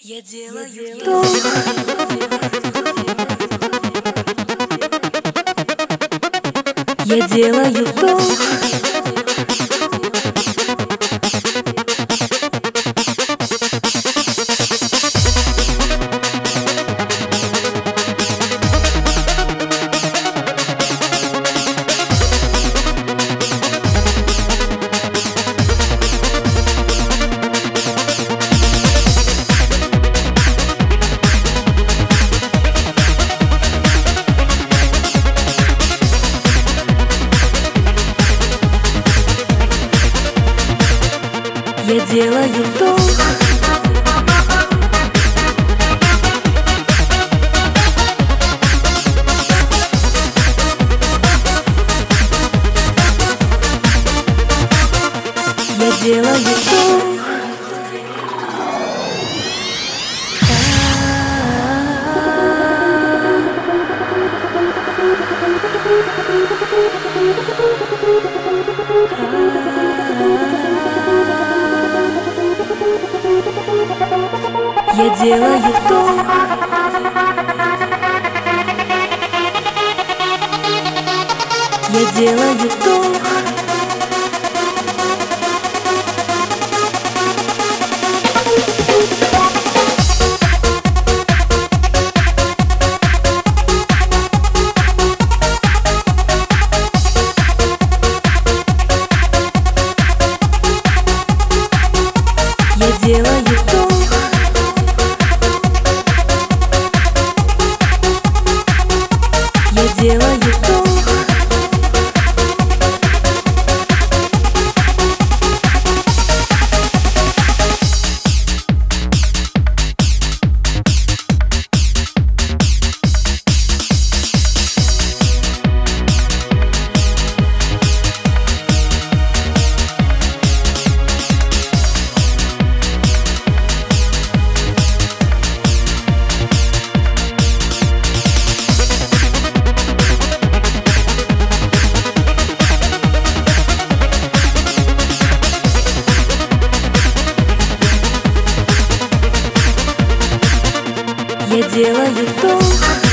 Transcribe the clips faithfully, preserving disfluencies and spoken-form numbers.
Я делаю то, я делаю то. Я делаю то, я делаю то. Я делаю то, я делаю то. Я делаю то. Я делаю то. Я делаю то.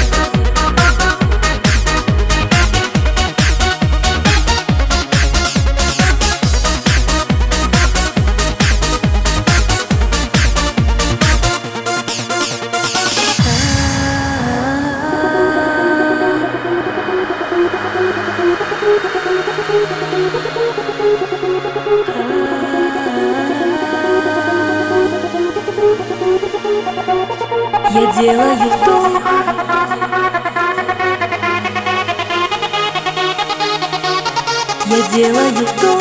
Я делаю то. Я делаю то.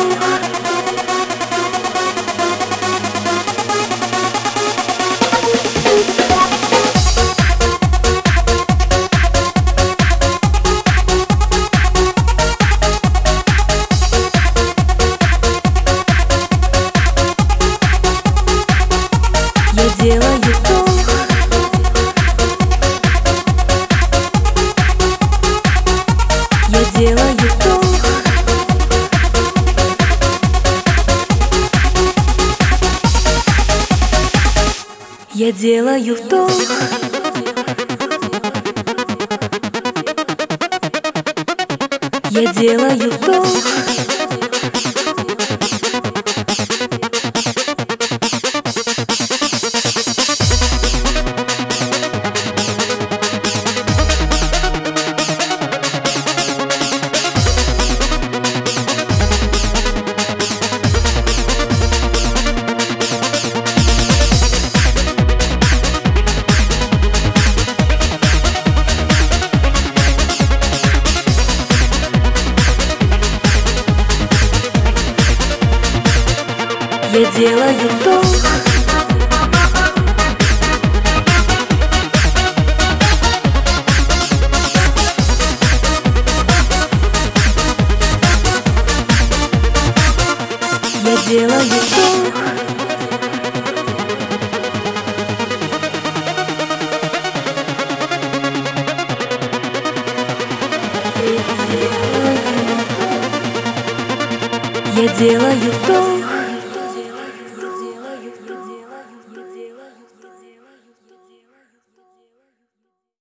Я делаю то. Я делаю то. Я делаю то. Я делаю то. Я делаю то. Я делаю то. Я делаю то.